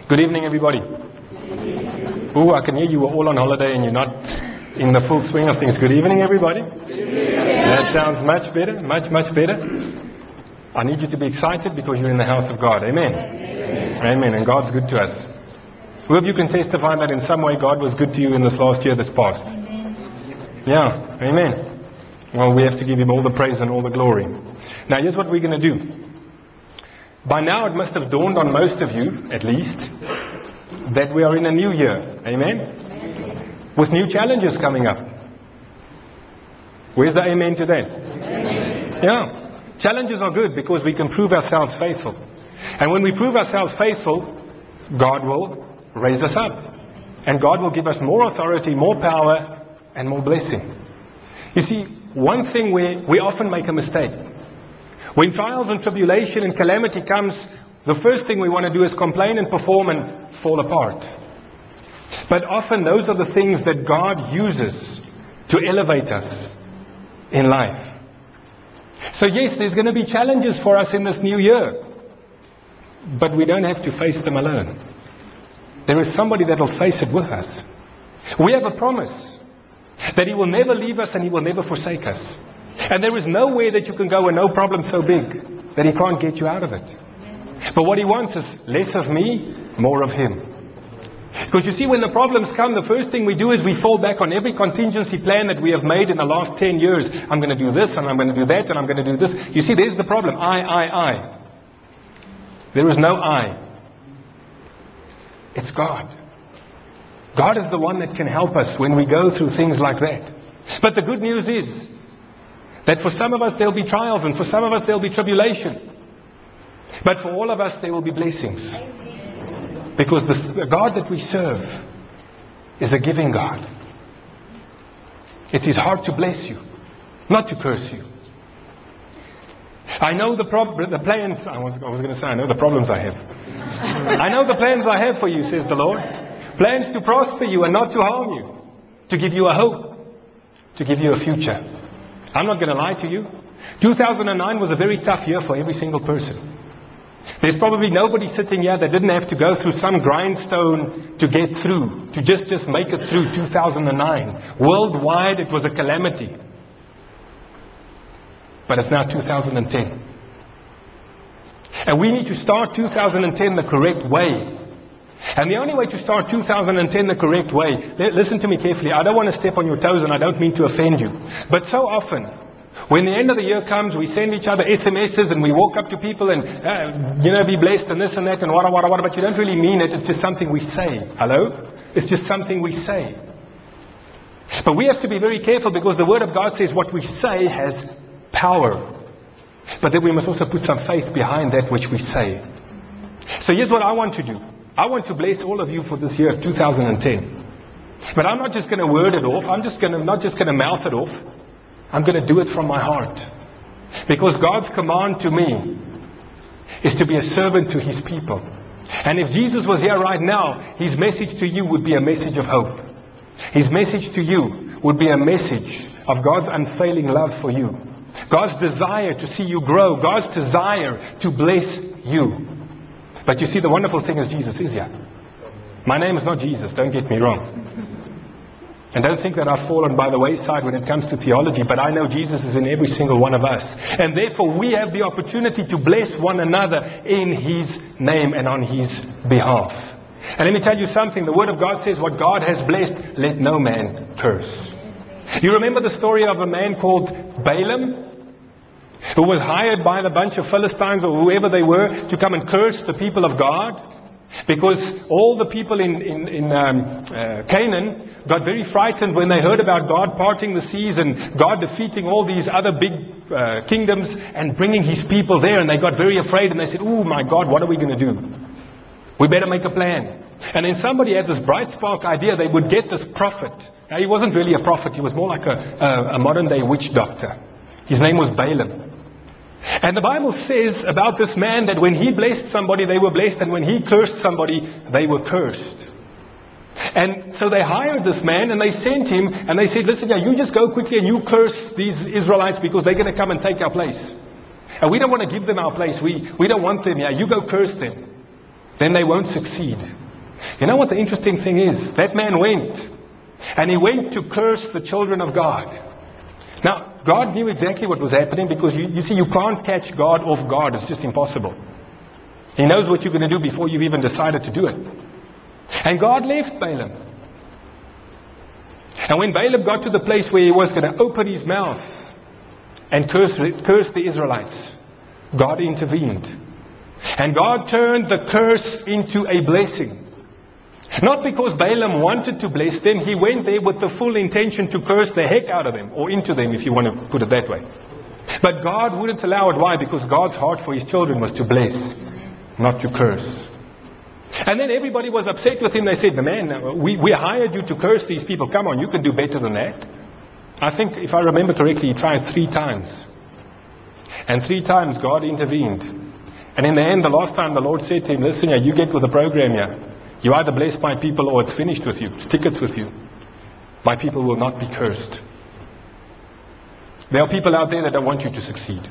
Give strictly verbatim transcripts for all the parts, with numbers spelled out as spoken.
Good evening, everybody. Oh, I can hear you were all on holiday and you're not in the full swing of things. Good evening, everybody. That sounds much better, much, much better. I need you to be excited because you're in the house of God. Amen. Amen. Amen. And God's good to us. Who of you can testify that in some way God was good to you in this last year that's passed? Yeah. Amen. Well, we have to give Him all the praise and all the glory. Now, here's what we're going to do. By now, it must have dawned on most of you, at least, that we are in a new year. Amen? With new challenges coming up. Where's the amen today? Amen. Yeah. Challenges are good because we can prove ourselves faithful. And when we prove ourselves faithful, God will raise us up. And God will give us more authority, more power, and more blessing. You see, one thing we, we often make a mistake. When trials and tribulation and calamity comes, the first thing we want to do is complain and perform and fall apart. But often those are the things that God uses to elevate us in life. So yes, there's going to be challenges for us in this new year. But we don't have to face them alone. There is somebody that will face it with us. We have a promise that He will never leave us and He will never forsake us. And there is nowhere that you can go and no problem so big that He can't get you out of it. But what He wants is less of me, more of Him. Because you see, when the problems come, the first thing we do is we fall back on every contingency plan that we have made in the last ten years. I'm going to do this and I'm going to do that and I'm going to do this. You see, there's the problem. I, I, I. There is no I. It's God. God is the one that can help us when we go through things like that. But the good news is that for some of us there'll be trials and for some of us there'll be tribulation. But for all of us there will be blessings. Because the God that we serve is a giving God. It's His heart to bless you, not to curse you. I know the, prob- the plans, I was, I was going to say, I know the problems I have. I know the plans I have for you, says the Lord. Plans to prosper you and not to harm you. To give you a hope. To give you a future. I'm not going to lie to you. two thousand nine was a very tough year for every single person. There's probably nobody sitting here that didn't have to go through some grindstone to get through. To just, just make it through two thousand nine. Worldwide, it was a calamity. But it's now two thousand ten. And we need to start two thousand ten the correct way. And the only way to start two thousand ten the correct way, listen to me carefully, I don't want to step on your toes and I don't mean to offend you. But so often, when the end of the year comes, we send each other S M Ses and we walk up to people and, uh, you know, be blessed and this and that and wada wada wada, but you don't really mean it, it's just something we say. Hello? It's just something we say. But we have to be very careful because the Word of God says what we say has power. But then we must also put some faith behind that which we say. So here's what I want to do. I want to bless all of you for this year, two thousand ten. But I'm not just going to word it off. I'm just going to, not just going to mouth it off. I'm going to do it from my heart. Because God's command to me is to be a servant to His people. And if Jesus was here right now, His message to you would be a message of hope. His message to you would be a message of God's unfailing love for you. God's desire to see you grow. God's desire to bless you. But you see, the wonderful thing is Jesus is here. My name is not Jesus, don't get me wrong. And don't think that I've fallen by the wayside when it comes to theology, but I know Jesus is in every single one of us. And therefore we have the opportunity to bless one another in His name and on His behalf. And let me tell you something, the Word of God says what God has blessed, let no man curse. You remember the story of a man called Balaam? Who was hired by a bunch of Philistines or whoever they were to come and curse the people of God. Because all the people in, in, in um, uh, Canaan got very frightened when they heard about God parting the seas and God defeating all these other big uh, kingdoms and bringing His people there. And they got very afraid and they said, oh my God, what are we going to do? We better make a plan. And then somebody had this bright spark idea they would get this prophet. Now, he wasn't really a prophet. He was more like a, a, a modern day witch doctor. His name was Balaam. And the Bible says about this man that when he blessed somebody, they were blessed. And when he cursed somebody, they were cursed. And so they hired this man and they sent him and they said, listen, yeah, you just go quickly and you curse these Israelites because they're going to come and take our place. And we don't want to give them our place. We, we don't want them here. You go curse them. Then they won't succeed. You know what the interesting thing is? That man went, and he went to curse the children of God. Now, God knew exactly what was happening, because you, you see, you can't catch God off guard. It's just impossible. He knows what you're going to do before you've even decided to do it. And God left Balaam. And when Balaam got to the place where he was going to open his mouth and curse, curse the Israelites, God intervened. And God turned the curse into a blessing. Not because Balaam wanted to bless them. He went there with the full intention to curse the heck out of them, or into them, if you want to put it that way. But God wouldn't allow it. Why? Because God's heart for his children was to bless, not to curse. And then everybody was upset with him. They said, man, we, we hired you to curse these people. Come on, you can do better than that. I think, if I remember correctly, he tried three times. And three times God intervened. And in the end, the last time the Lord said to him, listen, yeah, you get with the program here. You either bless my people or it's finished with you. It's tickets with you. My people will not be cursed. There are people out there that don't want you to succeed.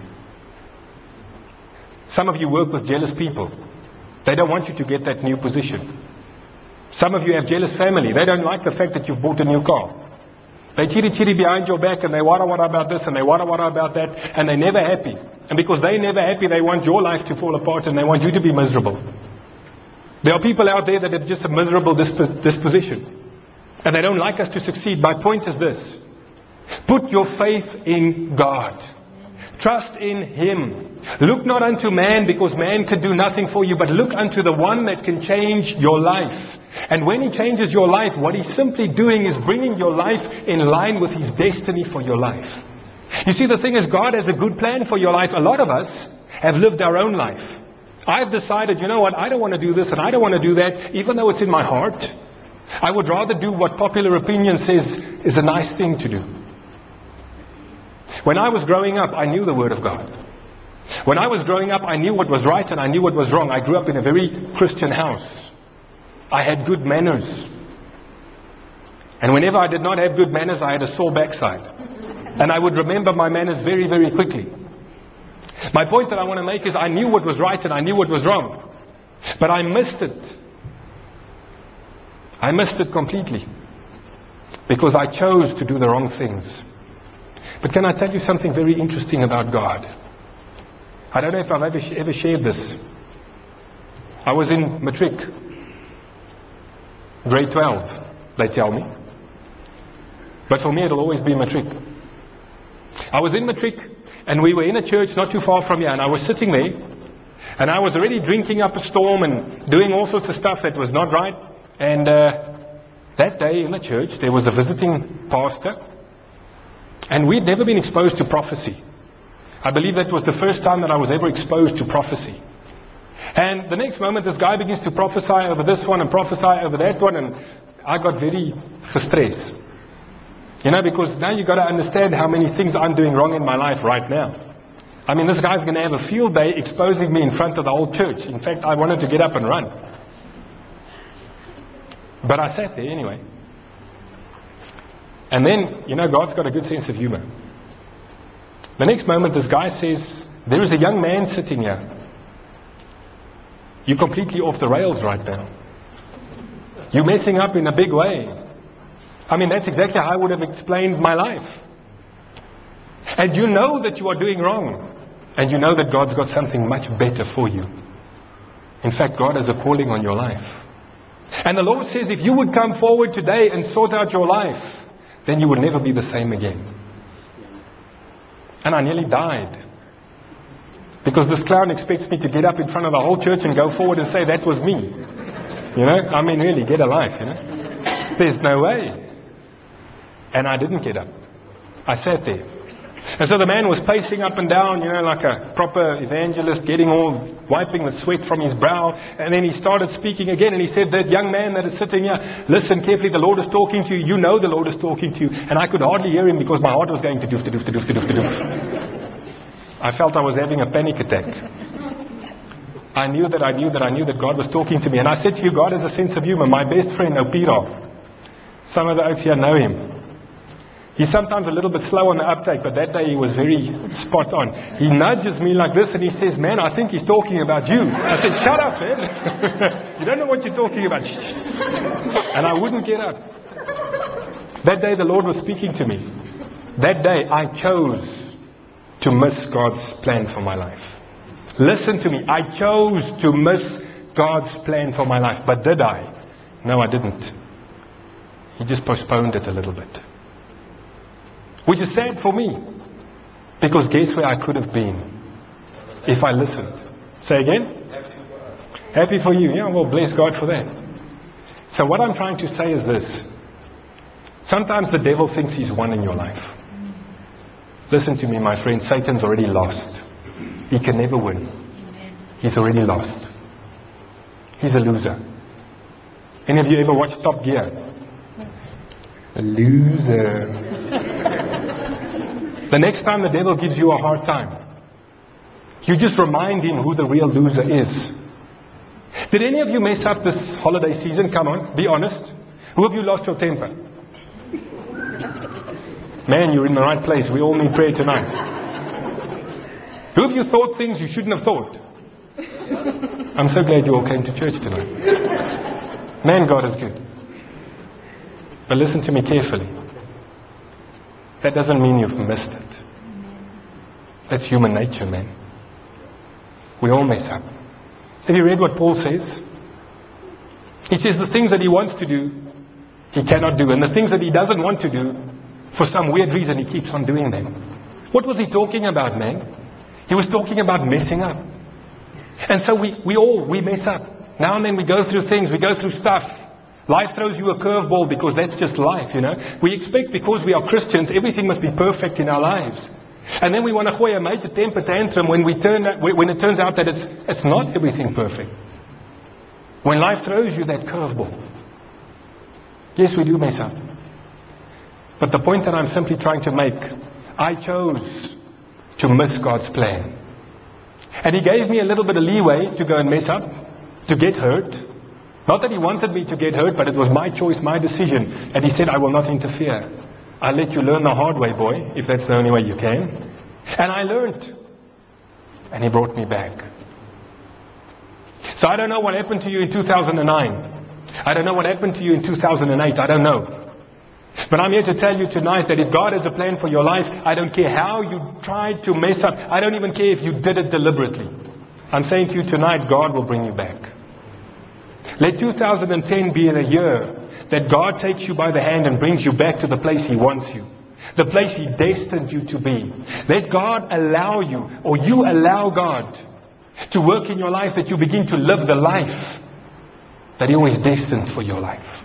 Some of you work with jealous people. They don't want you to get that new position. Some of you have jealous family. They don't like the fact that you've bought a new car. They chitty chitty behind your back, and they wada wada about this and they wada wada about that, and they're never happy. And because they're never happy, they want your life to fall apart and they want you to be miserable. There are people out there that have just a miserable disp- disposition. And they don't like us to succeed. My point is this. Put your faith in God. Trust in Him. Look not unto man, because man can do nothing for you, but look unto the one that can change your life. And when He changes your life, what He's simply doing is bringing your life in line with His destiny for your life. You see, the thing is, God has a good plan for your life. A lot of us have lived our own life. I've decided, you know what, I don't want to do this and I don't want to do that, even though it's in my heart. I would rather do what popular opinion says is a nice thing to do. When I was growing up, I knew the Word of God. When I was growing up, I knew what was right and I knew what was wrong. I grew up in a very Christian house. I had good manners. And whenever I did not have good manners, I had a sore backside. And I would remember my manners very, very quickly. My point that I want to make is, I knew what was right and I knew what was wrong. But I missed it. I missed it completely. Because I chose to do the wrong things. But can I tell you something very interesting about God? I don't know if I've ever, ever shared this. I was in matric. Grade twelve, they tell me. But for me, it'll always be matric. I was in matric, and we were in a church not too far from here, and I was sitting there, and I was already drinking up a storm and doing all sorts of stuff that was not right. And uh, that day in the church, there was a visiting pastor, and we'd never been exposed to prophecy. I believe that was the first time that I was ever exposed to prophecy. And the next moment, this guy begins to prophesy over this one and prophesy over that one, and I got very distressed. You know, because now you've got to understand how many things I'm doing wrong in my life right now. I mean, this guy's going to have a field day exposing me in front of the whole church. In fact, I wanted to get up and run. But I sat there anyway. And then, you know, God's got a good sense of humor. The next moment, this guy says, there is a young man sitting here. You're completely off the rails right now. You're messing up in a big way. I mean, that's exactly how I would have explained my life. And you know that you are doing wrong. And you know that God's got something much better for you. In fact, God has a calling on your life. And the Lord says, if you would come forward today and sort out your life, then you will never be the same again. And I nearly died. Because this clown expects me to get up in front of the whole church and go forward and say, that was me. You know, I mean, really, get a life, you know. There's no way. And I didn't get up. I sat there. And so the man was pacing up and down, you know, like a proper evangelist, getting all, wiping the sweat from his brow. And then he started speaking again, and he said, that young man that is sitting here, listen carefully, the Lord is talking to you. You know the Lord is talking to you. And I could hardly hear him because my heart was going to doof, to doof, to doof, to doof, to doof. I felt I was having a panic attack. I knew that I knew that I knew that God was talking to me. And I said to you, God has a sense of humor. My best friend, Opira, some of the oaks here know him. He's sometimes a little bit slow on the uptake, but that day he was very spot on. He nudges me like this and he says, man, I think he's talking about you. I said, shut up, man. You don't know what you're talking about. Shh. And I wouldn't get up. That day the Lord was speaking to me. That day I chose to miss God's plan for my life. Listen to me. I chose to miss God's plan for my life. But did I? No, I didn't. He just postponed it a little bit. Which is sad for me. Because guess where I could have been if I listened? Say again? Happy for you. Yeah, well, bless God for that. So what I'm trying to say is this. Sometimes the devil thinks he's won in your life. Listen to me, my friend. Satan's already lost. He can never win. He's already lost. He's a loser. Any of you ever watched Top Gear? A loser. The next time the devil gives you a hard time, you just remind him who the real loser is. Did any of you mess up this holiday season? Come on, be honest. Who of you lost your temper? Man, you're in the right place. We all need prayer tonight. Who of you thought things you shouldn't have thought? I'm so glad you all came to church tonight. Man, God is good. But listen to me carefully. That doesn't mean you've missed it. That's human nature, man. We all mess up. Have you read what Paul says? He says the things that he wants to do, he cannot do. And the things that he doesn't want to do, for some weird reason, he keeps on doing them. What was he talking about, man? He was talking about messing up. And so we, we all, we mess up. Now and then we go through things, we go through stuff. Life throws you a curveball because that's just life, you know. We expect because we are Christians, everything must be perfect in our lives. And then we want to throw a major temper tantrum when we turn when it turns out that it's it's not everything perfect. When life throws you that curveball. Yes, we do mess up. But the point that I'm simply trying to make, I chose to miss God's plan. And He gave me a little bit of leeway to go and mess up, to get hurt. Not that He wanted me to get hurt, but it was my choice, my decision. And He said, I will not interfere. I'll let you learn the hard way, boy, if that's the only way you can. And I learned. And He brought me back. So I don't know what happened to you in two thousand nine. I don't know what happened to you in two thousand eight. I don't know. But I'm here to tell you tonight that if God has a plan for your life, I don't care how you tried to mess up. I don't even care if you did it deliberately. I'm saying to you tonight, God will bring you back. Let two thousand ten be the year that God takes you by the hand and brings you back to the place He wants you. The place He destined you to be. Let God allow you, or you allow God to work in your life that you begin to live the life that He always destined for your life.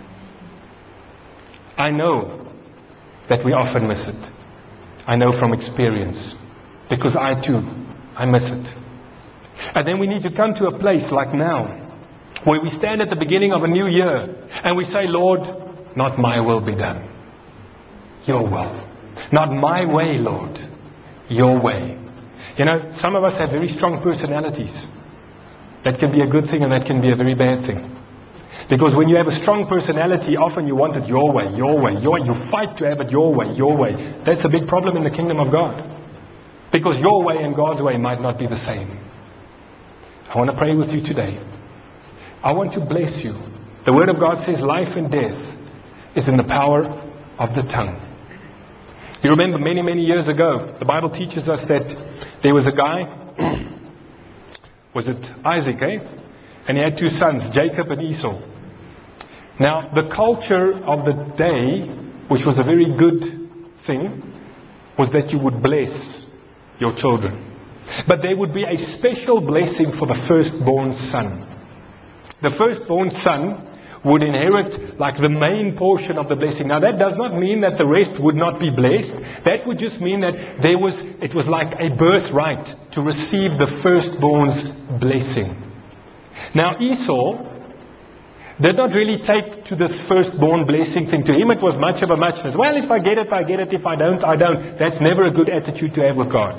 I know that we often miss it. I know from experience. Because I too, I miss it. And then we need to come to a place like now, where we stand at the beginning of a new year and we say, Lord, not my will be done. Your will. Not my way, Lord. Your way. You know, some of us have very strong personalities. That can be a good thing and that can be a very bad thing. Because when you have a strong personality, often you want it your way, your way, your way. You fight to have it your way, your way. That's a big problem in the kingdom of God. Because your way and God's way might not be the same. I want to pray with you today. I want to bless you. The Word of God says life and death is in the power of the tongue. You remember many, many years ago, the Bible teaches us that there was a guy, was it Isaac, eh? And he had two sons, Jacob and Esau. Now, the culture of the day, which was a very good thing, was that you would bless your children. But there would be a special blessing for the firstborn son. The firstborn son would inherit like the main portion of the blessing. Now that does not mean that the rest would not be blessed. That would just mean that there was, it was like a birthright to receive the firstborn's blessing. Now Esau did not really take to this firstborn blessing thing. To him it was much of a muchness. Well, if I get it, I get it. If I don't, I don't. That's never a good attitude to have with God.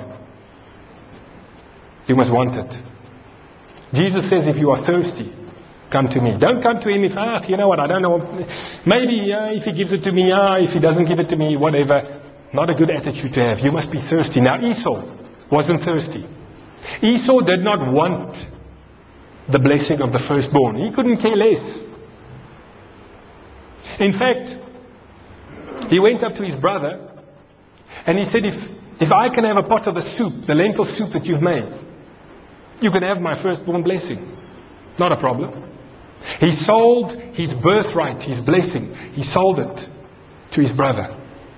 You must want it. Jesus says, if you are thirsty, come to me. Don't come to Him if, ah, you know what, I don't know. Maybe uh, if He gives it to me, ah, if He doesn't give it to me, whatever. Not a good attitude to have. You must be thirsty. Now Esau wasn't thirsty. Esau did not want the blessing of the firstborn. He couldn't care less. In fact, he went up to his brother and he said, if, if I can have a pot of the soup, the lentil soup that you've made, you can have my firstborn blessing. Not a problem. He sold his birthright, his blessing. He sold it to his brother.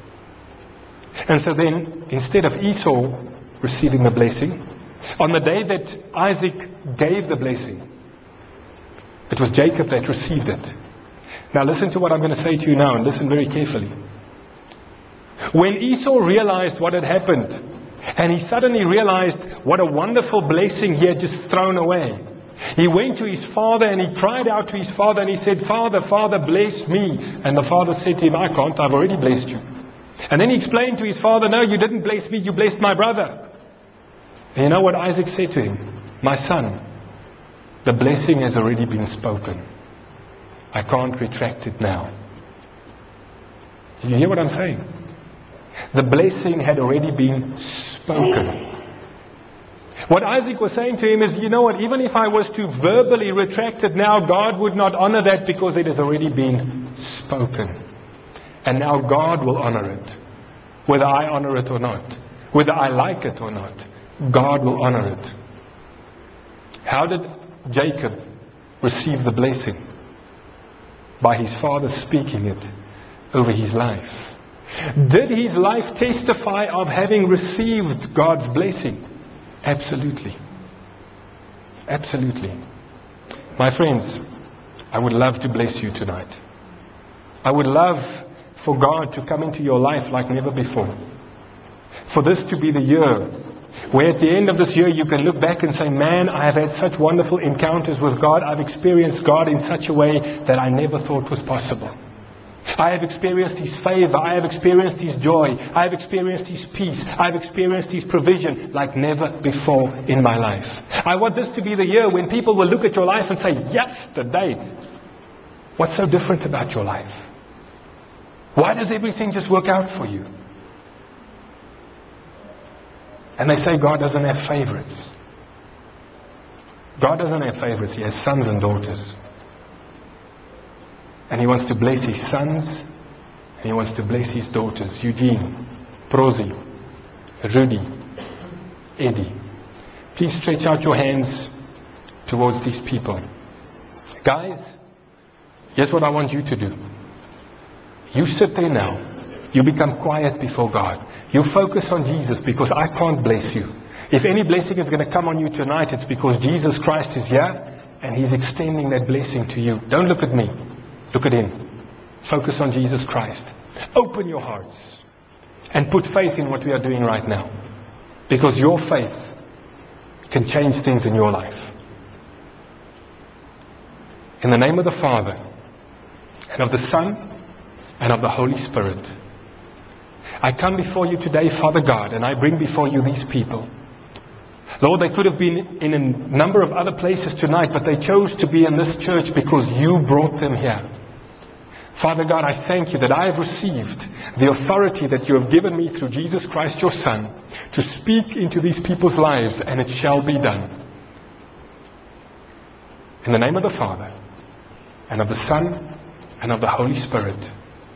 And so then, instead of Esau receiving the blessing, on the day that Isaac gave the blessing, it was Jacob that received it. Now listen to what I'm going to say to you now, and listen very carefully. When Esau realized what had happened, and he suddenly realized what a wonderful blessing he had just thrown away, he went to his father and he cried out to his father and he said, Father, Father, bless me. And the father said to him, I can't, I've already blessed you. And then he explained to his father, no, you didn't bless me, you blessed my brother. And you know what Isaac said to him? My son, the blessing has already been spoken. I can't retract it now. Do you hear what I'm saying? The blessing had already been spoken. What Isaac was saying to him is, you know what, even if I was to verbally retract it now, God would not honor that because it has already been spoken. And now God will honor it. Whether I honor it or not. Whether I like it or not. God will honor it. How did Jacob receive the blessing? By his father speaking it over his life. Did his life testify of having received God's blessing? Absolutely. Absolutely. My friends, I would love to bless you tonight. I would love for God to come into your life like never before. For this to be the year where at the end of this year you can look back and say, man, I have had such wonderful encounters with God. I've experienced God in such a way that I never thought was possible. I have experienced His favor. I have experienced His joy. I have experienced His peace. I have experienced His provision like never before in my life. I want this to be the year when people will look at your life and say, yesterday, what's so different about your life? Why does everything just work out for you? And they say God doesn't have favorites. God doesn't have favorites. He has sons and daughters. And He wants to bless His sons, and He wants to bless His daughters. Eugene, Prosi, Rudy, Eddie. Please stretch out your hands towards these people. Guys, here's what I want you to do. You sit there now. You become quiet before God. You focus on Jesus, because I can't bless you. If any blessing is going to come on you tonight, it's because Jesus Christ is here and He's extending that blessing to you. Don't look at me. Look at Him. Focus on Jesus Christ. Open your hearts and put faith in what we are doing right now. Because your faith can change things in your life. In the name of the Father, and of the Son, and of the Holy Spirit, I come before you today, Father God, and I bring before you these people. Lord, they could have been in a number of other places tonight, but they chose to be in this church because you brought them here. Father God, I thank you that I have received the authority that you have given me through Jesus Christ, your Son, to speak into these people's lives, and it shall be done. In the name of the Father, and of the Son, and of the Holy Spirit,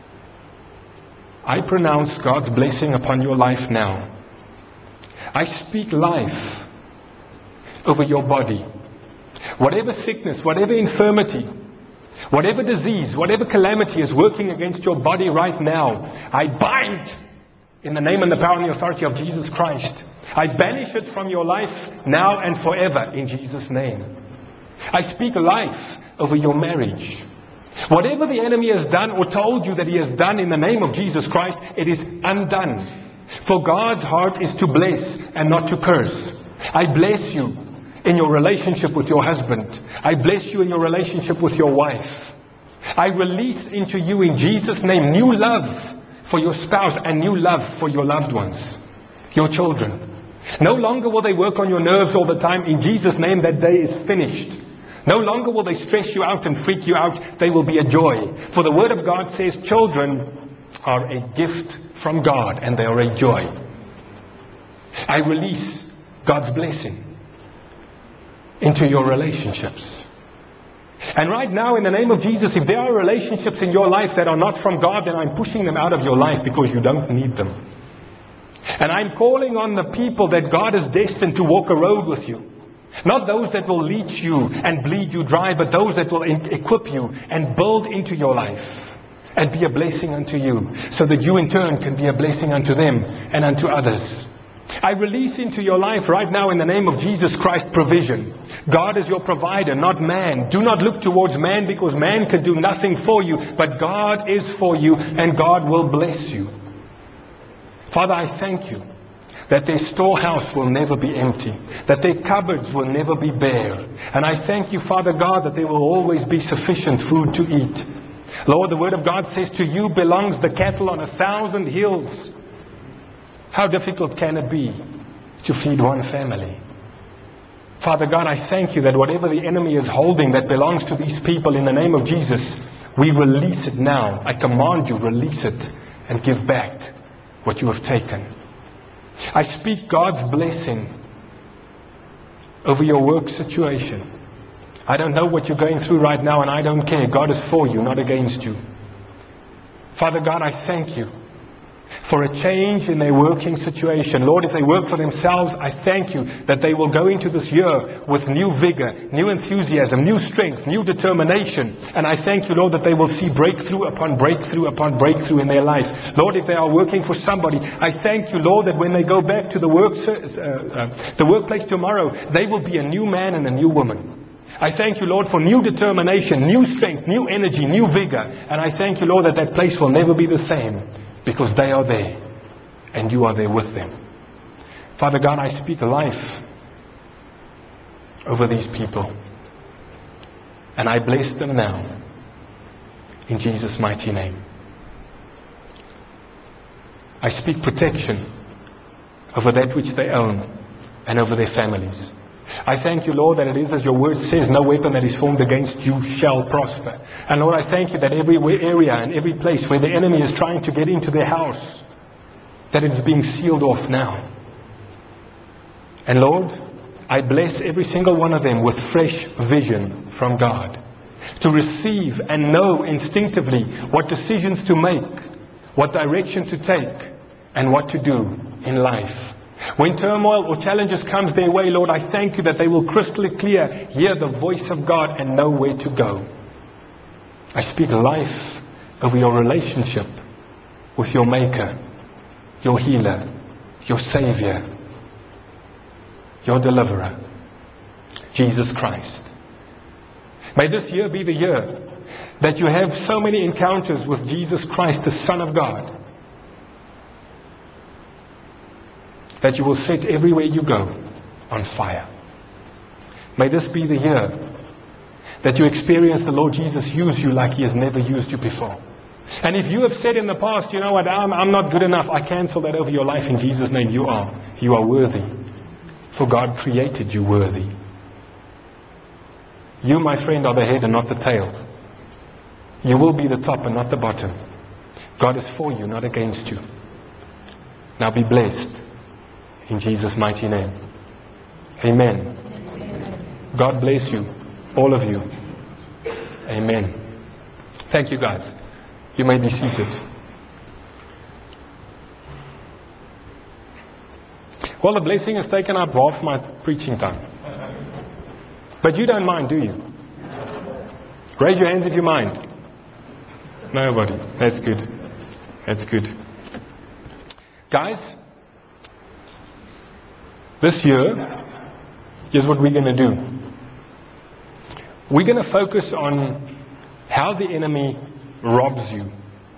I pronounce God's blessing upon your life now. I speak life over your body. Whatever sickness, whatever infirmity, whatever disease, whatever calamity is working against your body right now, I bind in the name and the power and the authority of Jesus Christ. I banish it from your life now and forever in Jesus' name. I speak life over your marriage. Whatever the enemy has done or told you that he has done in the name of Jesus Christ, it is undone. For God's heart is to bless and not to curse. I bless you in your relationship with your husband. I bless you in your relationship with your wife. I release into you in Jesus' name new love for your spouse and new love for your loved ones, your children. No longer will they work on your nerves all the time. In Jesus' name, that day is finished. No longer will they stress you out and freak you out. They will be a joy. For the Word of God says children are a gift from God and they are a joy. I release God's blessing into your relationships. And right now, in the name of Jesus, if there are relationships in your life that are not from God, then I'm pushing them out of your life because you don't need them. And I'm calling on the people that God is destined to walk a road with you. Not those that will leech you and bleed you dry, but those that will equip you and build into your life and be a blessing unto you, so that you in turn can be a blessing unto them and unto others. I release into your life right now in the name of Jesus Christ provision. God is your provider, not man. Do not look towards man, because man can do nothing for you, but God is for you and God will bless you. Father, I thank you that their storehouse will never be empty, that their cupboards will never be bare. And I thank you, Father God, that there will always be sufficient food to eat. Lord, the Word of God says, to you belongs the cattle on a thousand hills. How difficult can it be to feed one family? Father God, I thank you that whatever the enemy is holding that belongs to these people, in the name of Jesus, we release it now. I command you, release it and give back what you have taken. I speak God's blessing over your work situation. I don't know what you're going through right now, and I don't care. God is for you, not against you. Father God, I thank you for a change in their working situation. Lord, if they work for themselves, I thank you that they will go into this year with new vigor, new enthusiasm, new strength, new determination. And I thank you, Lord, that they will see breakthrough upon breakthrough upon breakthrough in their life. Lord, if they are working for somebody, I thank you, Lord, that when they go back to the work, uh, uh, the workplace tomorrow, they will be a new man and a new woman. I thank you, Lord, for new determination, new strength, new energy, new vigor. And I thank you, Lord, that that place will never be the same, because they are there and you are there with them. Father God, I speak life over these people. And I bless them now in Jesus' mighty name. I speak protection over that which they own and over their families. I thank you, Lord, that it is as your word says, no weapon that is formed against you shall prosper. And Lord, I thank you that every area and every place where the enemy is trying to get into their house, that it is being sealed off now. And Lord, I bless every single one of them with fresh vision from God, to receive and know instinctively what decisions to make, what direction to take, and what to do in life. When turmoil or challenges comes their way, Lord, I thank you that they will crystal clear hear the voice of God and know where to go. I speak life over your relationship with your Maker, your Healer, your Savior, your Deliverer, Jesus Christ. May this year be the year that you have so many encounters with Jesus Christ, the Son of God, that you will set everywhere you go on fire. May this be the year that you experience the Lord Jesus use you like He has never used you before. And if you have said in the past, you know what, I'm, I'm not good enough, I cancel that over your life in Jesus' name. You are. You are worthy. For God created you worthy. You, my friend, are the head and not the tail. You will be the top and not the bottom. God is for you, not against you. Now be blessed. In Jesus' mighty name. Amen. God bless you. All of you. Amen. Thank you, guys. You may be seated. Well, the blessing has taken up half my preaching time. But you don't mind, do you? Raise your hands if you mind. Nobody. That's good. That's good. Guys, this year, here's what we're going to do. We're going to focus on how the enemy robs you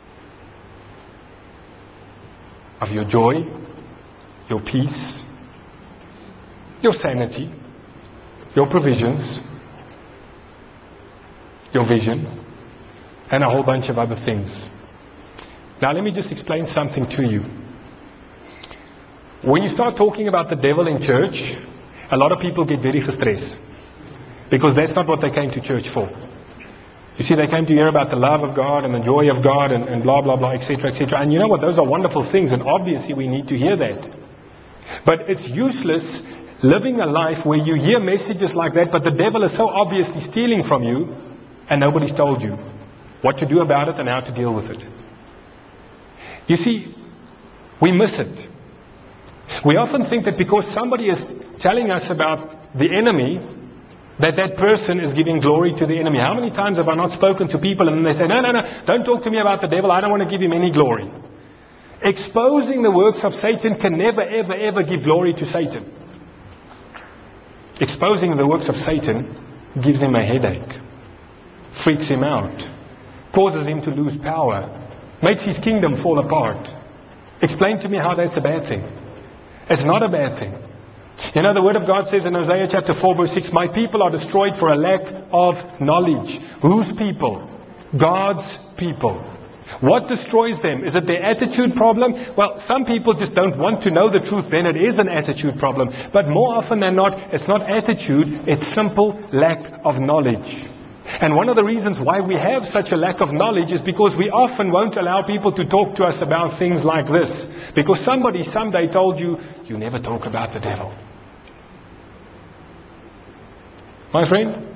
of your joy, your peace, your sanity, your provisions, your vision, and a whole bunch of other things. Now let me just explain something to you. When you start talking about the devil in church, a lot of people get very distressed, because that's not what they came to church for. You see, they came to hear about the love of God and the joy of God and, and blah, blah, blah, et cetera, et cetera. And you know what? Those are wonderful things, and obviously we need to hear that. But it's useless living a life where you hear messages like that, but the devil is so obviously stealing from you, and nobody's told you what to do about it and how to deal with it. You see, we miss it. We often think that because somebody is telling us about the enemy, that that person is giving glory to the enemy. How many times have I not spoken to people and they say, no, no, no, don't talk to me about the devil. I don't want to give him any glory. Exposing the works of Satan can never, ever, ever give glory to Satan. Exposing the works of Satan gives him a headache, freaks him out, causes him to lose power, makes his kingdom fall apart. Explain to me how that's a bad thing. It's not a bad thing. You know, the Word of God says in Hosea chapter four verse six, my people are destroyed for a lack of knowledge. Whose people? God's people. What destroys them? Is it their attitude problem? Well, some people just don't want to know the truth, then it is an attitude problem. But more often than not, it's not attitude, it's simple lack of knowledge. And one of the reasons why we have such a lack of knowledge is because we often won't allow people to talk to us about things like this. Because somebody someday told you, you never talk about the devil. My friend,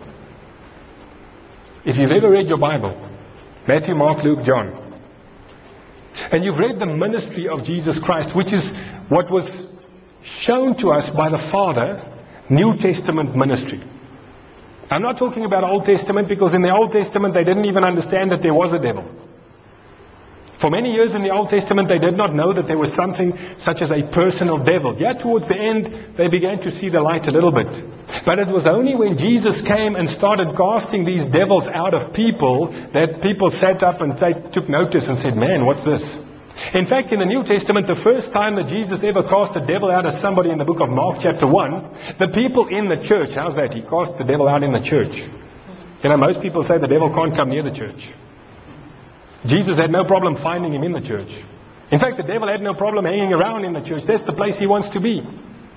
if you've ever read your Bible, Matthew, Mark, Luke, John, and you've read the ministry of Jesus Christ, which is what was shown to us by the Father, New Testament ministry. I'm not talking about Old Testament, because in the Old Testament they didn't even understand that there was a devil. For many years in the Old Testament they did not know that there was something such as a personal devil. Yet towards the end they began to see the light a little bit. But it was only when Jesus came and started casting these devils out of people that people sat up and take, took notice and said, man, what's this? In fact, in the New Testament, the first time that Jesus ever cast a devil out of somebody in the book of Mark chapter one, the people in the church, how's that? He cast the devil out in the church. You know, most people say the devil can't come near the church. Jesus had no problem finding him in the church. In fact, the devil had no problem hanging around in the church. That's the place he wants to be.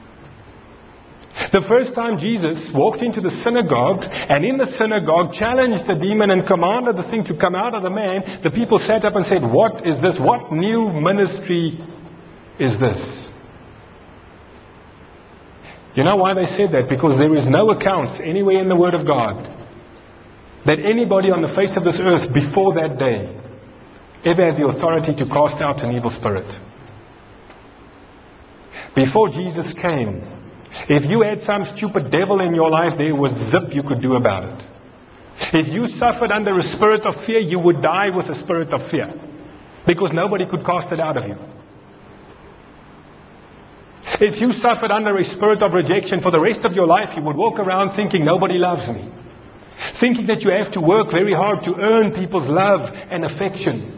The first time Jesus walked into the synagogue and in the synagogue challenged the demon and commanded the thing to come out of the man, the people sat up and said, what is this? What new ministry is this? You know why they said that? Because there is no account anywhere in the Word of God that anybody on the face of this earth before that day ever had the authority to cast out an evil spirit. Before Jesus came, if you had some stupid devil in your life, there was zip you could do about it. If you suffered under a spirit of fear, you would die with a spirit of fear. Because nobody could cast it out of you. If you suffered under a spirit of rejection for the rest of your life, you would walk around thinking nobody loves me. Thinking that you have to work very hard to earn people's love and affection.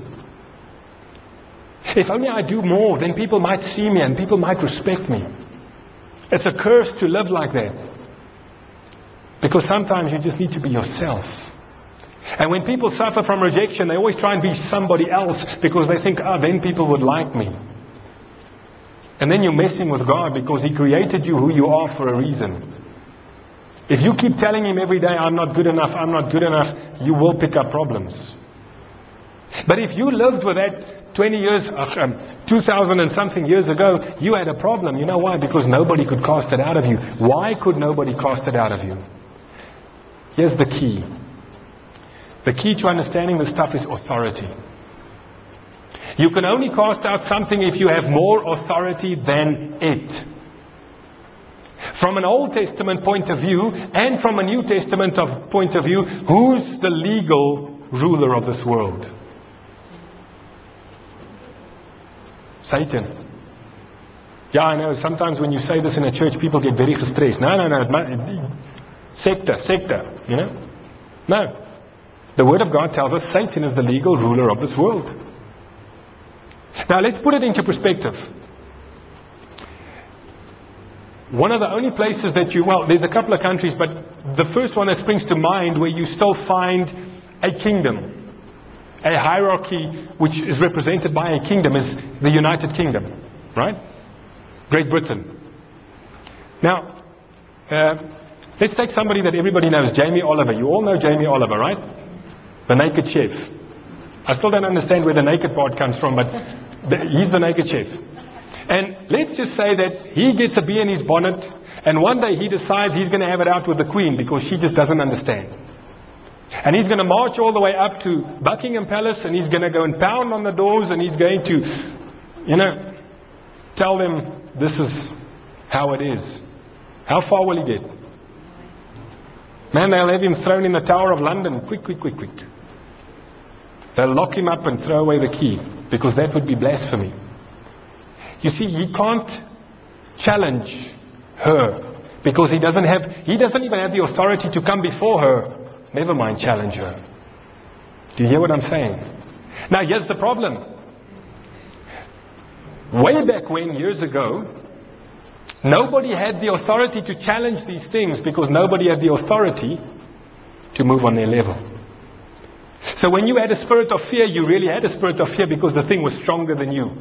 If only I do more, then people might see me and people might respect me. It's a curse to live like that. Because sometimes you just need to be yourself. And when people suffer from rejection, they always try and be somebody else because they think, ah, then people would like me. And then you're messing with God because He created you who you are for a reason. If you keep telling Him every day, I'm not good enough, I'm not good enough, you will pick up problems. But if you lived with that twenty years, um, two thousand and something years ago, you had a problem. You know why? Because nobody could cast it out of you. Why could nobody cast it out of you? Here's the key. The key to understanding this stuff is authority. You can only cast out something if you have more authority than it. From an Old Testament point of view and from a New Testament of point of view, who's the legal ruler of this world? Satan. Yeah, I know. Sometimes when you say this in a church, people get very distressed. No, no, no. Sector, sector. You know? No. The Word of God tells us Satan is the legal ruler of this world. Now let's put it into perspective. One of the only places that you, well, there's a couple of countries, but the first one that springs to mind where you still find a kingdom, a hierarchy which is represented by a kingdom, is the United Kingdom, right? Great Britain. Now, uh, let's take somebody that everybody knows, Jamie Oliver. You all know Jamie Oliver, right? The naked chef. I still don't understand where the naked part comes from, but the, he's the naked chef. And let's just say that he gets a bee in his bonnet, and one day he decides he's going to have it out with the Queen because she just doesn't understand. And he's going to march all the way up to Buckingham Palace, and he's going to go and pound on the doors, and he's going to, you know, tell them this is how it is. How far will he get? Man, they'll have him thrown in the Tower of London. Quick, quick, quick, quick. They'll lock him up and throw away the key, because that would be blasphemy. You see, he can't challenge her because he doesn't have, he doesn't even have the authority to come before her. Never mind challenge her. Do you hear what I'm saying? Now, here's the problem. Way back when, years ago, nobody had the authority to challenge these things because nobody had the authority to move on their level. So when you had a spirit of fear, you really had a spirit of fear because the thing was stronger than you.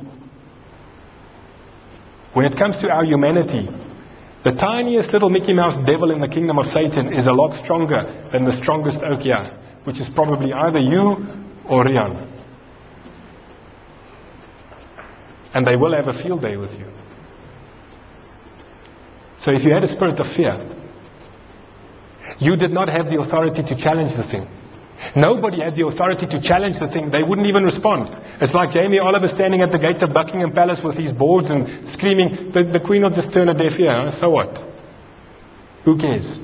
When it comes to our humanity, the tiniest little Mickey Mouse devil in the kingdom of Satan is a lot stronger than the strongest oak here, which is probably either you or Rian. And they will have a field day with you. So if you had a spirit of fear, you did not have the authority to challenge the thing. Nobody had the authority to challenge the thing. They wouldn't even respond. It's like Jamie Oliver standing at the gates of Buckingham Palace with his boards and screaming, the, the Queen will just turn a deaf ear. Huh? So what? Who cares?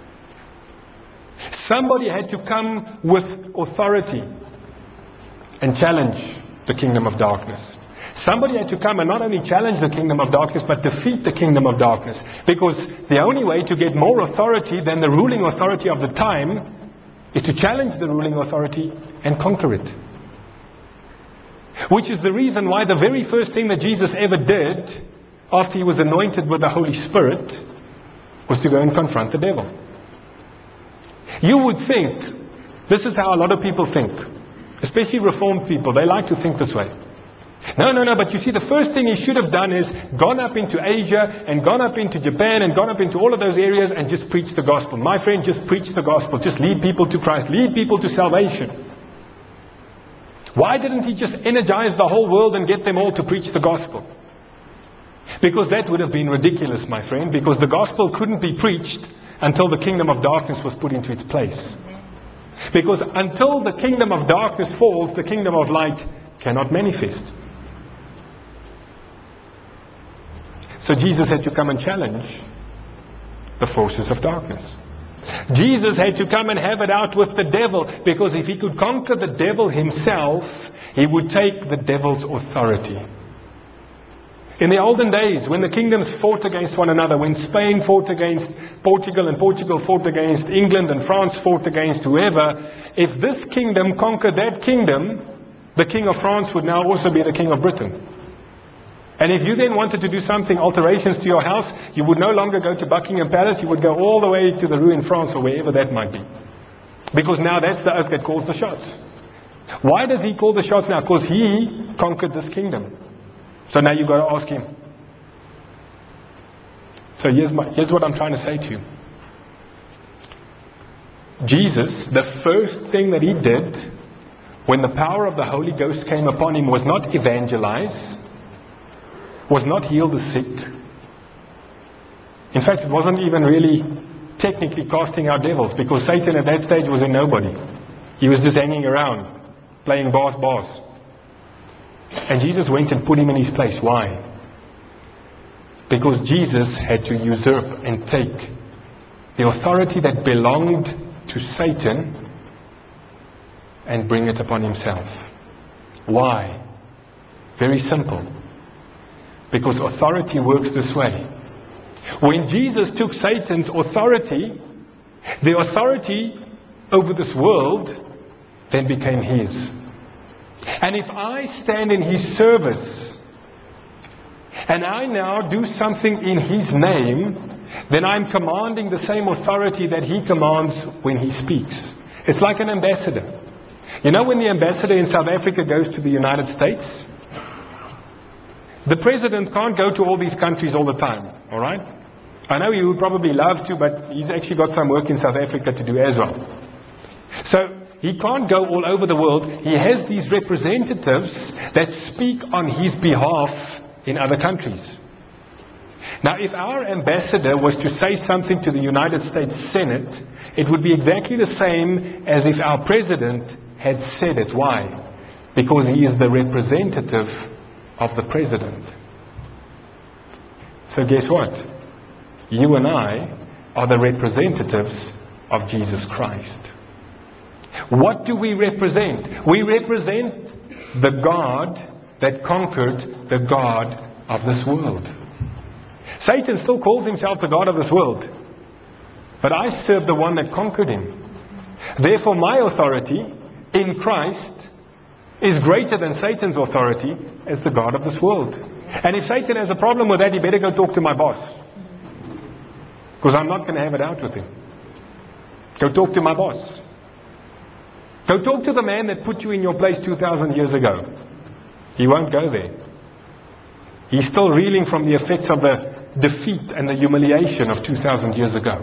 Somebody had to come with authority and challenge the kingdom of darkness. Somebody had to come and not only challenge the kingdom of darkness, but defeat the kingdom of darkness. Because the only way to get more authority than the ruling authority of the time is to challenge the ruling authority and conquer it. Which is the reason why the very first thing that Jesus ever did after he was anointed with the Holy Spirit was to go and confront the devil. You would think, this is how a lot of people think, especially Reformed people, they like to think this way. No, no, no, but you see, the first thing he should have done is gone up into Asia and gone up into Japan and gone up into all of those areas and just preach the gospel. My friend, just preach the gospel. Just lead people to Christ. Lead people to salvation. Why didn't he just energize the whole world and get them all to preach the gospel? Because that would have been ridiculous, my friend, because the gospel couldn't be preached until the kingdom of darkness was put into its place. Because until the kingdom of darkness falls, the kingdom of light cannot manifest. So Jesus had to come and challenge the forces of darkness. Jesus had to come and have it out with the devil, because if he could conquer the devil himself, he would take the devil's authority. In the olden days, when the kingdoms fought against one another, when Spain fought against Portugal and Portugal fought against England and France fought against whoever, if this kingdom conquered that kingdom, the king of France would now also be the king of Britain. And if you then wanted to do something, alterations to your house, you would no longer go to Buckingham Palace, you would go all the way to the Rue in France or wherever that might be. Because now that's the oak that calls the shots. Why does he call the shots now? Because he conquered this kingdom. So now you've got to ask him. So here's, my, here's what I'm trying to say to you. Jesus, the first thing that he did when the power of the Holy Ghost came upon him was not evangelize, was not heal the sick. In fact, it wasn't even really technically casting out devils, because Satan at that stage was a nobody. He was just hanging around, playing boss boss. And Jesus went and put him in his place. Why? Because Jesus had to usurp and take the authority that belonged to Satan and bring it upon himself. Why? Very simple. Because authority works this way. When Jesus took Satan's authority, the authority over this world then became his. And if I stand in his service, and I now do something in his name, then I'm commanding the same authority that he commands when he speaks. It's like an ambassador. You know, when the ambassador in South Africa goes to the United States, the president can't go to all these countries all the time, all right? I know he would probably love to, but he's actually got some work in South Africa to do as well. So he can't go all over the world. He has these representatives that speak on his behalf in other countries. Now, if our ambassador was to say something to the United States Senate, it would be exactly the same as if our president had said it. Why? Because he is the representative of the president. So guess what? You and I are the representatives of Jesus Christ. What do we represent? We represent the God that conquered the God of this world. Satan still calls himself the God of this world. But I serve the one that conquered him. Therefore, my authority in Christ is greater than Satan's authority as the God of this world. And if Satan has a problem with that, he better go talk to my boss. Because I'm not going to have it out with him. Go talk to my boss. Go talk to the man that put you in your place two thousand years ago. He won't go there. He's still reeling from the effects of the defeat and the humiliation of two thousand years ago.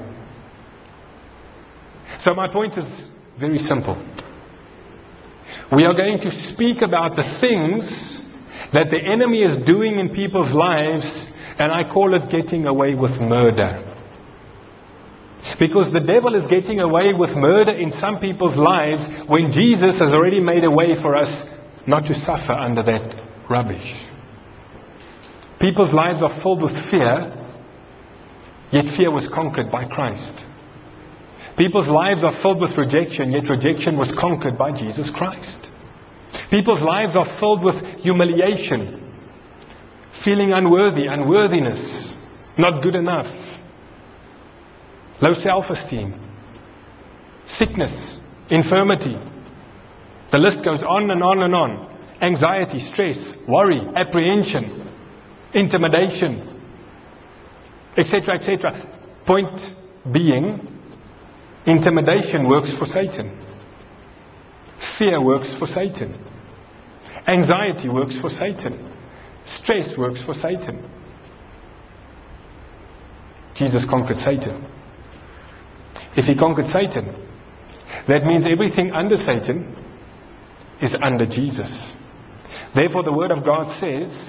So my point is very simple. We are going to speak about the things that the enemy is doing in people's lives, and I call it getting away with murder. Because the devil is getting away with murder in some people's lives when Jesus has already made a way for us not to suffer under that rubbish. People's lives are filled with fear, yet fear was conquered by Christ. People's lives are filled with rejection, yet rejection was conquered by Jesus Christ. People's lives are filled with humiliation, feeling unworthy, unworthiness, not good enough, low self-esteem, sickness, infirmity. The list goes on and on and on. Anxiety, stress, worry, apprehension, intimidation, et cetera, et cetera. Point being, intimidation works for Satan. Fear works for Satan. Anxiety works for Satan. Stress works for Satan. Jesus conquered Satan. If he conquered Satan, that means everything under Satan is under Jesus. Therefore, the Word of God says,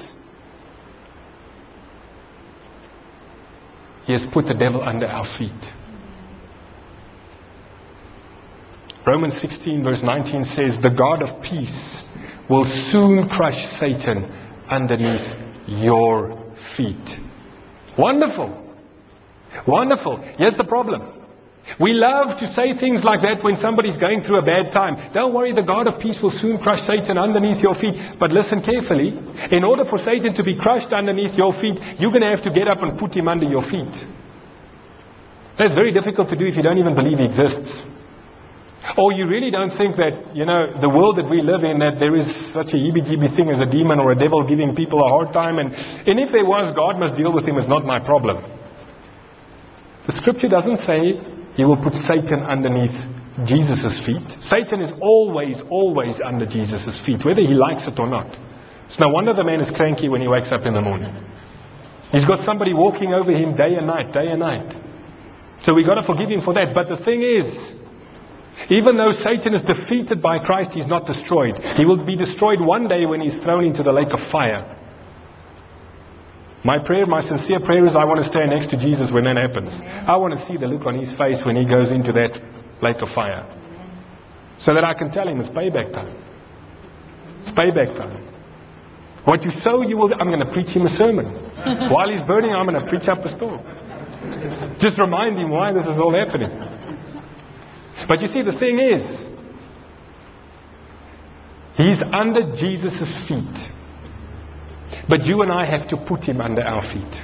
He has put the devil under our feet. Romans sixteen verse nineteen says, the God of peace will soon crush Satan underneath your feet. Wonderful. Wonderful. Here's the problem. We love to say things like that when somebody's going through a bad time. Don't worry, the God of peace will soon crush Satan underneath your feet. But listen carefully. In order for Satan to be crushed underneath your feet, you're going to have to get up and put him under your feet. That's very difficult to do if you don't even believe he exists. Or you really don't think that, you know, the world that we live in, that there is such a heebie-jeebie thing as a demon or a devil giving people a hard time. And, and if there was, God must deal with him. It's not my problem. The scripture doesn't say he will put Satan underneath Jesus' feet. Satan is always, always under Jesus' feet, whether he likes it or not. It's no wonder the man is cranky when he wakes up in the morning. He's got somebody walking over him day and night, day and night. So we've got to forgive him for that. But the thing is, even though Satan is defeated by Christ, he's not destroyed. He will be destroyed one day when he's thrown into the lake of fire. My prayer, my sincere prayer is I want to stand next to Jesus when that happens. I want to see the look on his face when he goes into that lake of fire. So that I can tell him it's payback time. It's payback time. What you sow, you will... I'm going to preach him a sermon. While he's burning, I'm going to preach up a storm. Just remind him why this is all happening. But you see, the thing is, he's under Jesus' feet. But you and I have to put him under our feet.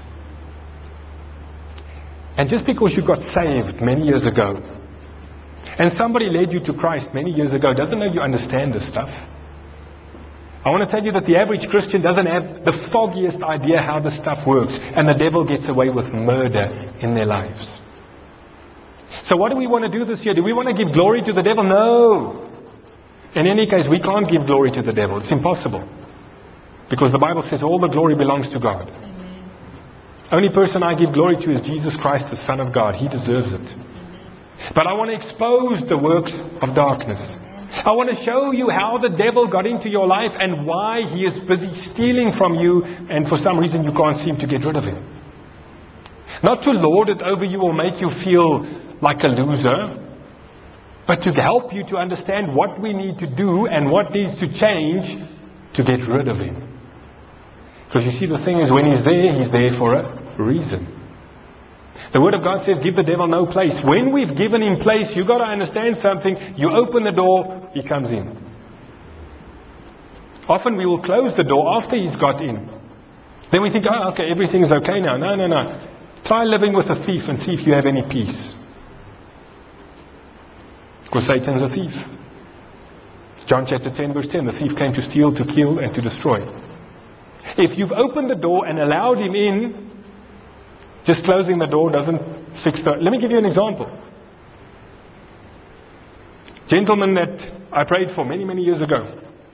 And just because you got saved many years ago, and somebody led you to Christ many years ago, doesn't mean you understand this stuff. I want to tell you that the average Christian doesn't have the foggiest idea how this stuff works, and the devil gets away with murder in their lives. So what do we want to do this year? Do we want to give glory to the devil? No. In any case, we can't give glory to the devil. It's impossible. Because the Bible says all the glory belongs to God. Amen. Only person I give glory to is Jesus Christ, the Son of God. He deserves it. But I want to expose the works of darkness. I want to show you how the devil got into your life and why he is busy stealing from you, and for some reason you can't seem to get rid of him. Not to lord it over you or make you feel like a loser, but to help you to understand what we need to do and what needs to change to get rid of him. Because you see, the thing is, when he's there, he's there for a reason. The Word of God says, give the devil no place. When we've given him place, you've got to understand something. You open the door, he comes in. Often we will close the door after he's got in. Then we think, oh, okay, everything's okay now. No, no, no. Try living with a thief and see if you have any peace. Because Satan's a thief. John chapter ten, verse ten, the thief came to steal, to kill, and to destroy. If you've opened the door and allowed him in, just closing the door doesn't fix the... Let me give you an example. Gentleman that I prayed for many, many years ago.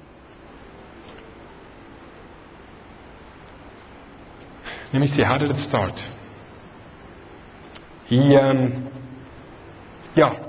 Let me see, how did it start? He, um, yeah.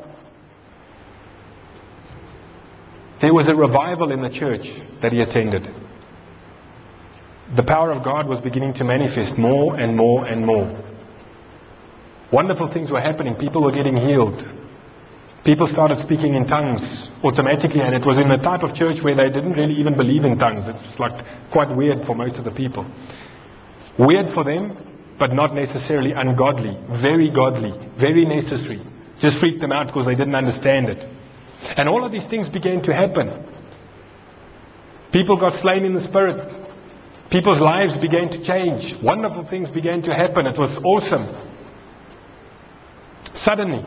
There was a revival in the church that he attended. The power of God was beginning to manifest more and more and more. Wonderful things were happening. People were getting healed. People started speaking in tongues automatically, and it was in the type of church where they didn't really even believe in tongues. It was like quite weird for most of the people. Weird for them, but not necessarily ungodly. Very godly, very necessary. Just freaked them out because they didn't understand it. And all of these things began to happen. People got slain in the Spirit. People's lives began to change. Wonderful things began to happen. It was awesome. Suddenly,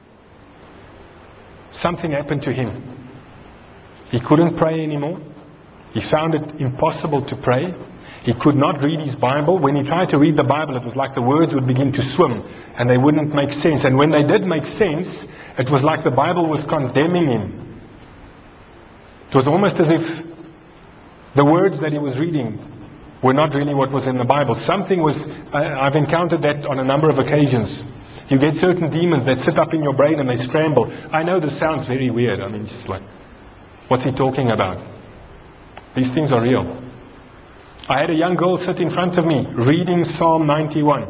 something happened to him. He couldn't pray anymore. He found it impossible to pray. He could not read his Bible. When he tried to read the Bible, it was like the words would begin to swim and they wouldn't make sense. And when they did make sense, it was like the Bible was condemning him. It was almost as if the words that he was reading were not really what was in the Bible. Something was, I've encountered that on a number of occasions. You get certain demons that sit up in your brain and they scramble. I know this sounds very weird. I mean, it's just like, what's he talking about? These things are real. I had a young girl sit in front of me reading Psalm ninety-one.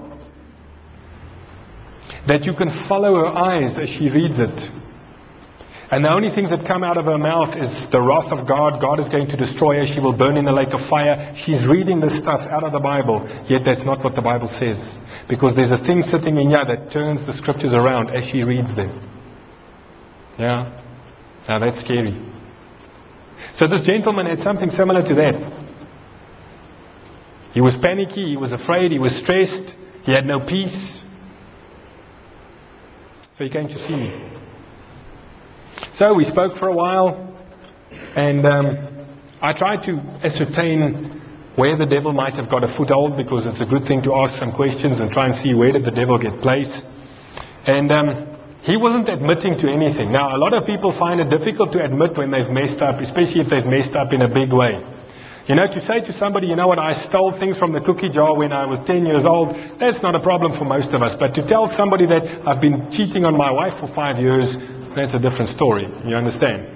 That you can follow her eyes as she reads it. And the only things that come out of her mouth is the wrath of God. God is going to destroy her. She will burn in the lake of fire. She's reading this stuff out of the Bible. Yet that's not what the Bible says. Because there's a thing sitting in here that turns the scriptures around as she reads them. Yeah? Now that's scary. So this gentleman had something similar to that. He was panicky. He was afraid. He was stressed. He had no peace. So he came to see me. So we spoke for a while, and um, I tried to ascertain where the devil might have got a foothold, because it's a good thing to ask some questions and try and see where did the devil get placed. And um, he wasn't admitting to anything. Now, a lot of people find it difficult to admit when they've messed up, especially if they've messed up in a big way. You know, to say to somebody, you know what, I stole things from the cookie jar when I was ten years old, that's not a problem for most of us. But to tell somebody that I've been cheating on my wife for five years, that's a different story. You understand?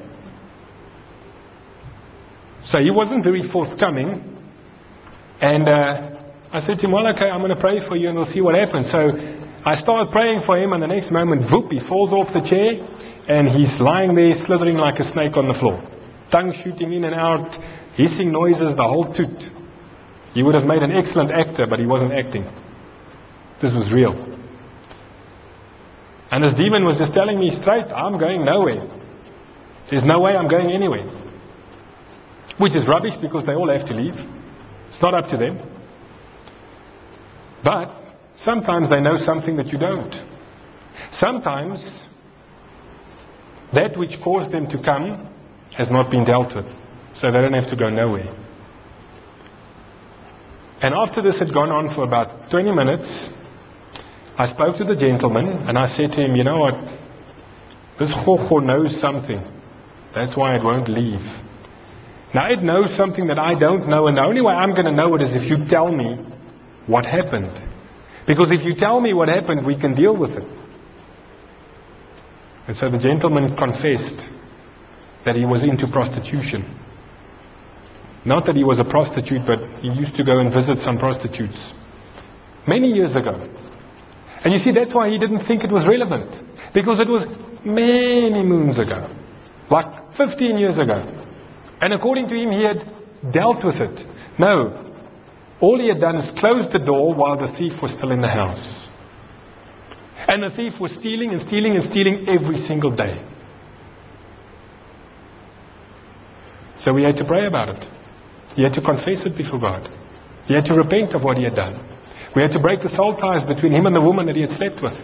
So he wasn't very forthcoming. And uh, I said to him, well, okay, I'm going to pray for you and we'll see what happens. So I started praying for him, and the next moment, whoop, he falls off the chair and he's lying there slithering like a snake on the floor. Tongue shooting in and out, hissing noises, the whole toot. He would have made an excellent actor, but he wasn't acting. This was real. And this demon was just telling me straight, I'm going nowhere. There's no way I'm going anywhere. Which is rubbish, because they all have to leave. It's not up to them. But sometimes they know something that you don't. Sometimes that which caused them to come has not been dealt with. So they don't have to go nowhere. And after this had gone on for about twenty minutes, I spoke to the gentleman and I said to him, you know what, this ho-ho knows something. That's why it won't leave. Now it knows something that I don't know, and the only way I'm going to know it is if you tell me what happened. Because if you tell me what happened, we can deal with it. And so the gentleman confessed. that he was into prostitution. Not that he was a prostitute, but he used to go and visit some prostitutes. Many years ago. And you see, that's why he didn't think it was relevant. Because it was many moons ago. Like fifteen years ago. And according to him, he had dealt with it. No. All he had done is closed the door while the thief was still in the house. And the thief was stealing and stealing and stealing every single day. So he had to pray about it. He had to confess it before God. He had to repent of what he had done. We had to break the soul ties between him and the woman that he had slept with.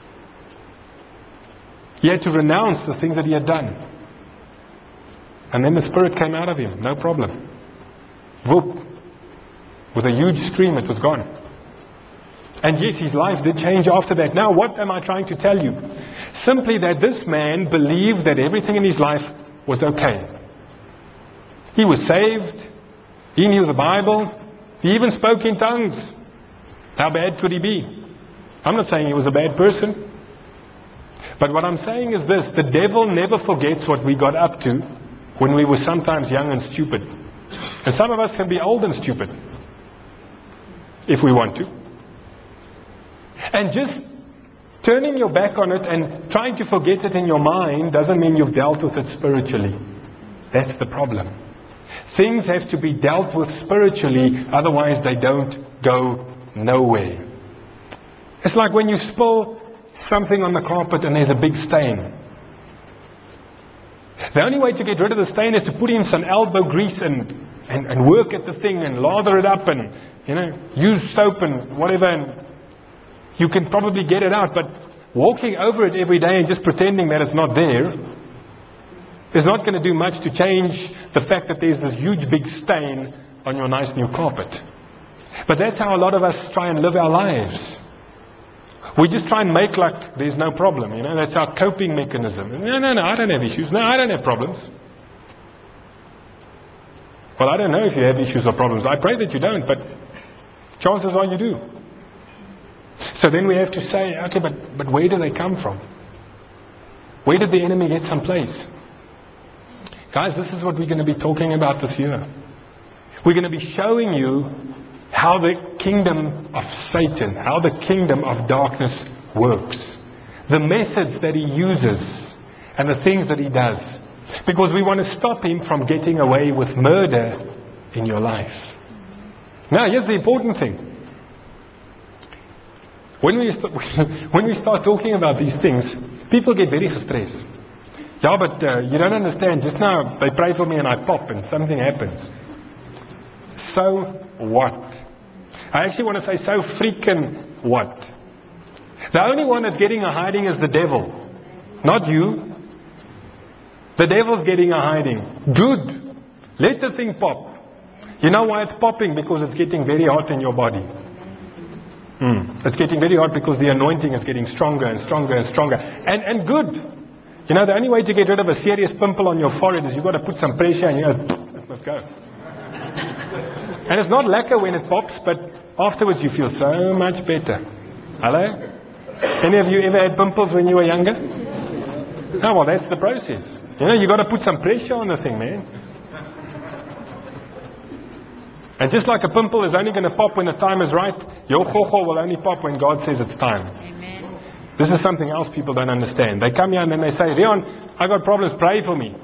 He had to renounce the things that he had done. And then the spirit came out of him, no problem. Whoop. With a huge scream, it was gone. And yes, his life did change after that. Now, what am I trying to tell you? Simply that this man believed that everything in his life was okay. He was saved. He knew the Bible. He even spoke in tongues. How bad could he be? I'm not saying he was a bad person. But what I'm saying is this. The devil never forgets what we got up to when we were sometimes young and stupid. And some of us can be old and stupid. If we want to. And just turning your back on it and trying to forget it in your mind doesn't mean you've dealt with it spiritually. That's the problem. Things have to be dealt with spiritually, otherwise they don't go nowhere. It's like when you spill something on the carpet and there's a big stain. The only way to get rid of the stain is to put in some elbow grease and, and, and work at the thing and lather it up and, you know, use soap and whatever, and you can probably get it out. But walking over it every day and just pretending that it's not there is not going to do much to change the fact that there's this huge big stain on your nice new carpet. But that's how a lot of us try and live our lives. We just try and make like there's no problem, you know, that's our coping mechanism. No, no, no, I don't have issues. No, I don't have problems. Well, I don't know if you have issues or problems. I pray that you don't, but chances are you do. So then we have to say, okay, but, but where do they come from? Where did the enemy get some place? Guys, this is what we're going to be talking about this year. We're going to be showing you how the kingdom of Satan, how the kingdom of darkness works. The methods that he uses and the things that he does. Because we want to stop him from getting away with murder in your life. Now, here's the important thing. When we, st- when we start talking about these things, people get very distressed. Yeah, but uh, you don't understand. Just now, they pray for me and I pop and something happens. So what? I actually want to say, so freaking what? The only one that's getting a hiding is the devil. Not you. The devil's getting a hiding. Good. Let the thing pop. You know why it's popping? Because it's getting very hot in your body. Mm. It's getting very hot because the anointing is getting stronger and stronger and stronger. And and good. You know, the only way to get rid of a serious pimple on your forehead is you've got to put some pressure and you know, it must go. And it's not lacquer when it pops, but afterwards you feel so much better. Hello? Any of you ever had pimples when you were younger? No, well, that's the process. You know, you've got to put some pressure on the thing, man. And just like a pimple is only going to pop when the time is right, your ho-ho will only pop when God says it's time. Amen. This is something else people don't understand. They come here and then they say, Rion, I got problems, pray for me.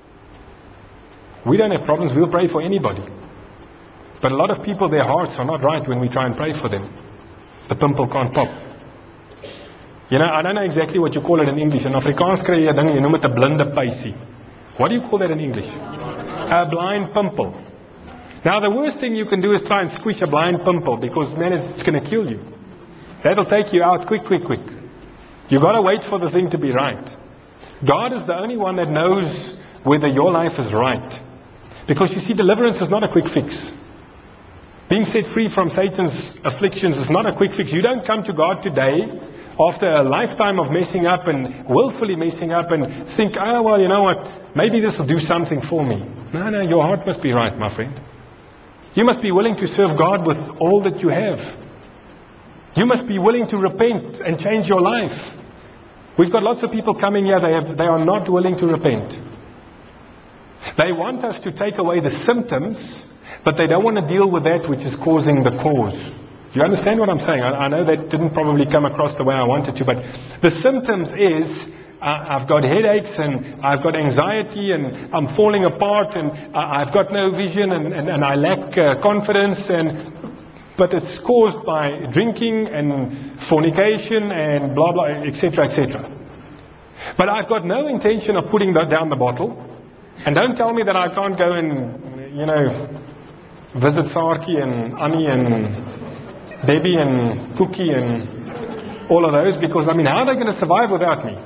We don't have problems, we'll pray for anybody. But a lot of people, their hearts are not right when we try and pray for them. The pimple can't pop. You know, I don't know exactly what you call it in English. In Afrikaans kry jy 'n ding, jy noem dit 'n blinde pysie. What do you call that in English? A blind pimple. Now the worst thing you can do is try and squish a blind pimple, because man, it's going to kill you. That'll take you out quick, quick, quick. You got to wait for the thing to be right. God is the only one that knows whether your life is right. Because you see, deliverance is not a quick fix. Being set free from Satan's afflictions is not a quick fix. You don't come to God today after a lifetime of messing up and willfully messing up and think, oh, well, you know what, maybe this will do something for me. No, no, your heart must be right, my friend. You must be willing to serve God with all that you have. You must be willing to repent and change your life. We've got lots of people coming here, they, have, they are not willing to repent. They want us to take away the symptoms, but they don't want to deal with that which is causing the cause. Do you understand what I'm saying? I, I know that didn't probably come across the way I wanted to, but the symptoms is uh, I've got headaches and I've got anxiety and I'm falling apart and uh, I've got no vision and, and, and I lack uh, confidence, and but it's caused by drinking and fornication and blah blah, et cetera, et cetera. But I've got no intention of putting that down the bottle. And don't tell me that I can't go and, you know, visit Sarki and Annie and Debbie and Cookie and all of those, because, I mean, how are they going to survive without me?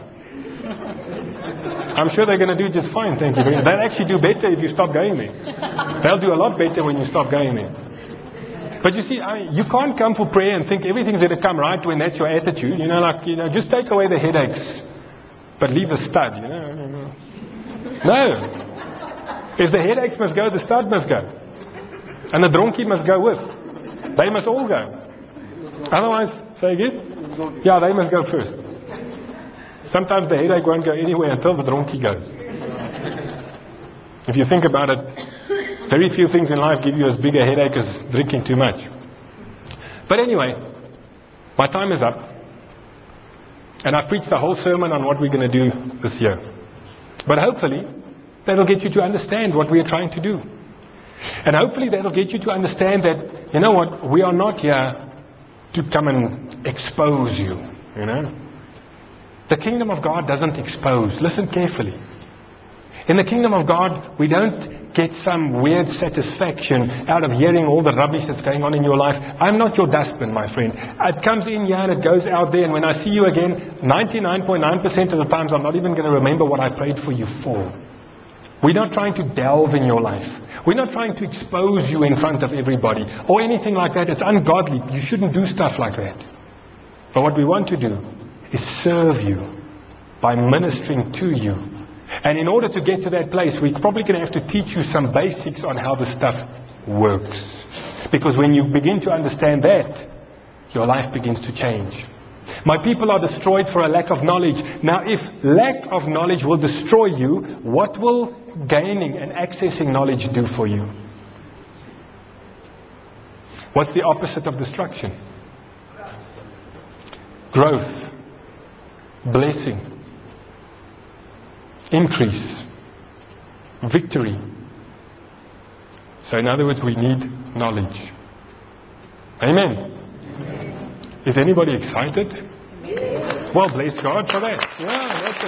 I'm sure they're going to do just fine, thank you. They'll actually do better if you stop going there. They'll do a lot better when you stop going there. But you see, I, you can't come for prayer and think everything's going to come right when that's your attitude. You know, like, you know, just take away the headaches, but leave the stud, you know. No. If the headaches must go, the stud must go. And the donkey must go with. They must all go. Otherwise, say again? Yeah, they must go first. Sometimes the headache won't go anywhere until the donkey goes. If you think about it, very few things in life give you as big a headache as drinking too much. But anyway, my time is up. And I've preached a whole sermon on what we're going to do this year. But hopefully, that'll get you to understand what we are trying to do. And hopefully that'll get you to understand that, you know what, we are not here to come and expose you, you know. The kingdom of God doesn't expose. Listen carefully. In the kingdom of God, we don't get some weird satisfaction out of hearing all the rubbish that's going on in your life. I'm not your dustbin, my friend. It comes in here and it goes out there, and when I see you again, ninety-nine point nine percent of the times I'm not even going to remember what I prayed for you for. We're not trying to delve in your life. We're not trying to expose you in front of everybody or anything like that. It's ungodly. You shouldn't do stuff like that. But what we want to do is serve you by ministering to you. And in order to get to that place, we're probably going to have to teach you some basics on how the stuff works. Because when you begin to understand that, your life begins to change. My people are destroyed for a lack of knowledge. Now, if lack of knowledge will destroy you, what will gaining and accessing knowledge do for you? What's the opposite of destruction? Growth, blessing, increase, victory. So in other words, we need knowledge. Amen. Is anybody excited? Yes. Well, bless God for that. Yeah, that's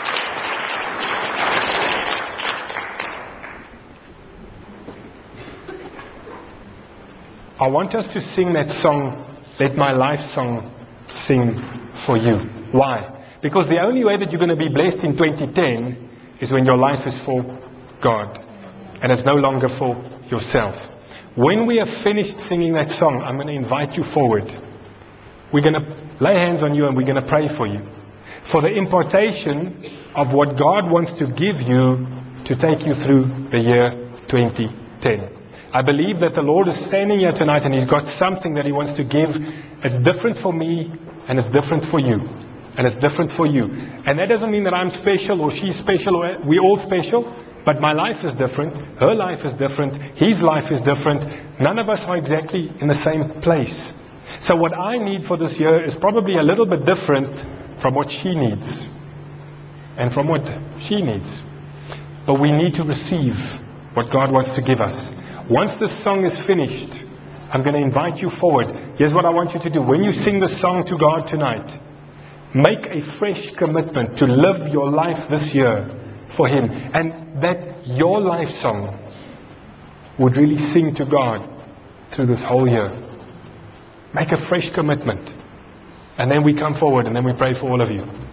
it. I want us to sing that song, Let My Life Song Sing for You. Why? Because the only way that you're going to be blessed in twenty ten is when your life is for God. And it's no longer for yourself. When we have finished singing that song, I'm going to invite you forward. We're going to lay hands on you and we're going to pray for you. For the impartation of what God wants to give you to take you through the year twenty ten. I believe that the Lord is standing here tonight and He's got something that He wants to give. It's different for me and it's different for you. And it's different for you. And that doesn't mean that I'm special or she's special or we're all special. But my life is different. Her life is different. His life is different. None of us are exactly in the same place. So what I need for this year is probably a little bit different from what she needs. And from what she needs. But we need to receive what God wants to give us. Once this song is finished, I'm going to invite you forward. Here's what I want you to do. When you sing the song to God tonight, make a fresh commitment to live your life this year for Him. And that your life song would really sing to God through this whole year. Make a fresh commitment. And then we come forward and then we pray for all of you.